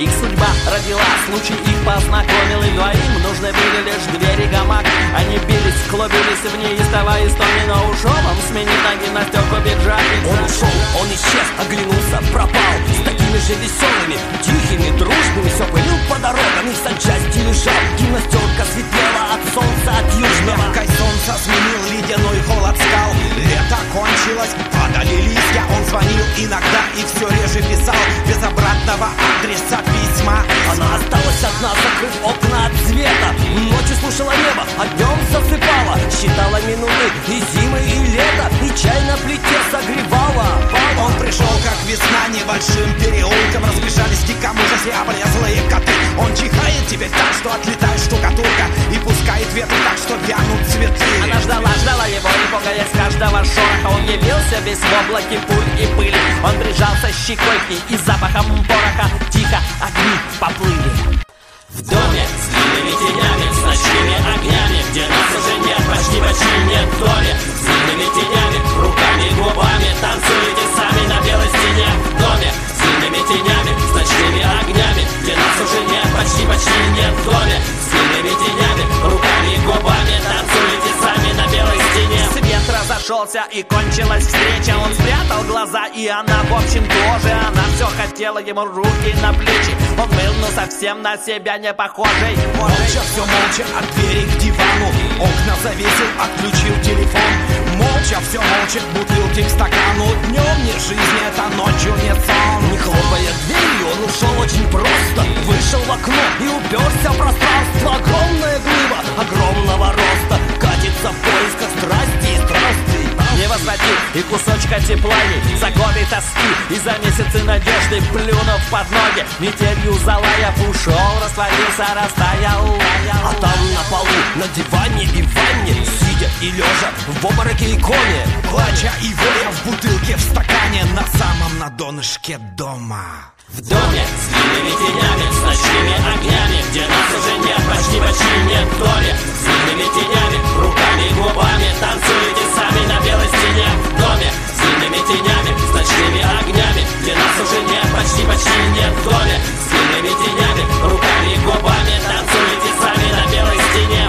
Их судьба родила, случай их познакомил, и двоим нужны были лишь двери гамак. Они бились, клубились в неистовой истоме, но ушел он, сменив на гимнастерку пиджак. Он ушел, он исчез, оглянулся, пропал. С такими же веселыми, тихими, дружными все пылил по дорогам, и в санчасти лежал. Гимнастерка светлела от солнца, от южного. Мягкое солнце сменил ледяной холод скал. Лето кончилось, падали листья. Он звонил иногда и все реже писал без обратного адреса письма. Она осталась одна, закрыв окна от света. Ночью слушала небо, а днем засыпала. Считала минуты и зимы, и лето, и чай на плите согревала. Он пришел, как весна, небольшим переулком. Разбежались в диком ужасе облезлые коты. Он чихает теперь так, что отлетает штукатурка, и пускает ветры так, что вянут цветы. Она ждала его, и пугаясь каждого шороха, он явился весь в облаке пуль и пыли. Он прижался щекой к ней и запахом пороха. Тихо огни поплыли. В доме с длинными тенями, с ночными огнями, где нас уже нет, почти нет в доме. С длинными тенями, руками и губами танцуете сами на белой стене. В доме с длинными тенями, с ночными огнями, где нас уже нет, почти нет в доме. С длинными тенями, руками и губами танцуете сами на белой стене. Свет разошелся и кончилась встреча. Он спрятал глаза, и она, в общем, тоже. Она все хотела ему руки на плечи. Он был, но совсем на себя не похожий. Молча, все молча, от двери к дивану. Окна завесил, отключил телефон. Молча, все молча, бутылки к стакану. Днем не жизнь, это ночью не сон. Не хлопая дверью, он ушел очень просто. Вышел в окно и уперся в пространство. Огромная глыба огромного роста катится в поисках страсти и страсти. Не возвратил и кусочка тепла ей, за годы тоски и за месяцы надежды. Плюнув под ноги, метелью залаяв, ушел, растворился, растаял. А там на полу, на диване и в ванне, сидя и лежа в обмороке и коме, плача и воя в бутылке, в стакане, на самом на донышке дома. В доме с длинными тенями, с ночными огнями, где нас уже нет, почти нет в доме. С длинными тенями, руками и губами танцуете сами на белой стене. В доме с длинными тенями, с ночными огнями, где нас уже нет, почти нет в доме. С длинными тенями, руками и губами танцуете сами на белой стене.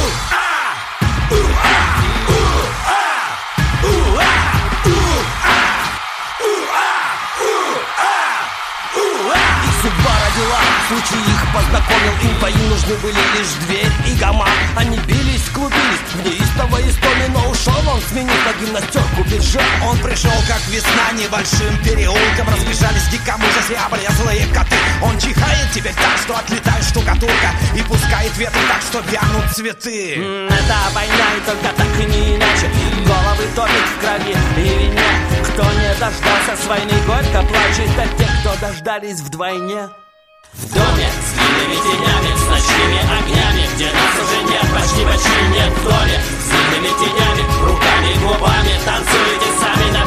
Судьба родила, случай их познакомил. Им двоим нужны были лишь дверь и гамак. Они бились, клубились в неистовой истоме, но ушел он, сменив на гимнастерку пиджак. Он пришел, как весна, небольшим переулком. Разбежались в диком ужасе облезлые коты. Он чихает теперь так, что отлетает штукатурка, и пускает ветры так, что вянут цветы. Это война, и только так и не иначе. Головы топит в крови и вине. Кто не дождался с войны, горько плачет, а те, кто дождались вдвойне. В доме с длинными тенями, с ночными огнями, где нас уже нет, почти нет в доме. С длинными тенями, руками и губами танцуете сами на